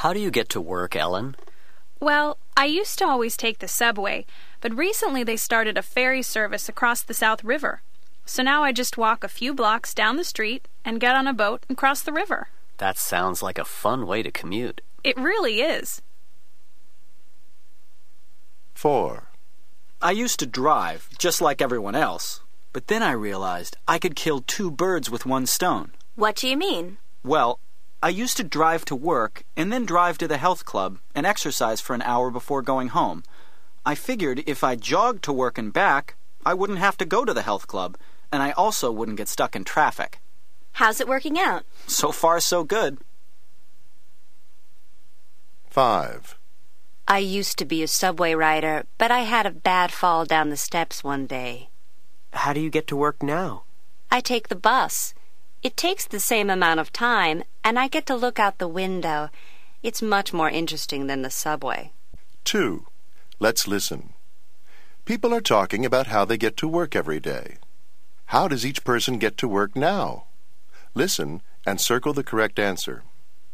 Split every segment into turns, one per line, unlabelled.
How do you get to work, Ellen?
Well, I used to always take the subway, but recently they started a ferry service across the South River. So now I just walk a few blocks down the street and get on a boat and cross the river.
That sounds like a fun way to commute.
It really is.
4.
I used to drive, just like everyone else. But then I realized I could kill 2 birds with 1 stone.
What do you mean?
Well, I used to drive to work and then drive to the health club and exercise for an hour before going home. I figured if I jogged to work and back, I wouldn't have to go to the health club, and I also wouldn't get stuck in traffic.
How's it working out?
So far, so good.
5.
I used to be a subway rider, but I had a bad fall down the steps one day.
How do you get to work now?
I take the bus. It takes the same amount of time, and I get to look out the window. It's much more interesting than the subway.
2. Let's listen. People are talking about how they get to work every day. How does each person get to work now? Listen and circle the correct answer.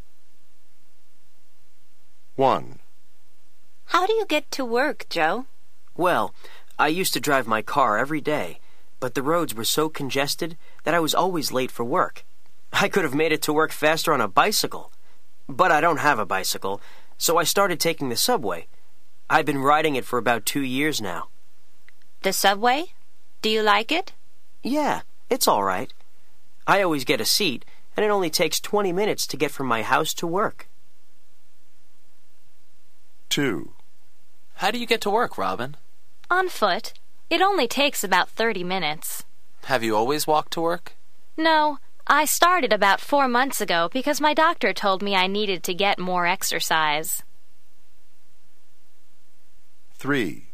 1.
How do you get to work, Joe?
Well, I used to drive my car every day, but the roads were so congested that I was always late for work. I could have made it to work faster on a bicycle. But I don't have a bicycle, so I started taking the subway. I've been riding it for about 2 years now.
The subway? Do you like it?
Yeah, it's all right. I always get a seat, and it only takes 20 minutes to get from my house to work.
2.
How do you get to work, Robin?
On foot. It only takes about 30 minutes.
Have you always walked to work?
No, I started about 4 months ago because my doctor told me I needed to get more exercise.
3.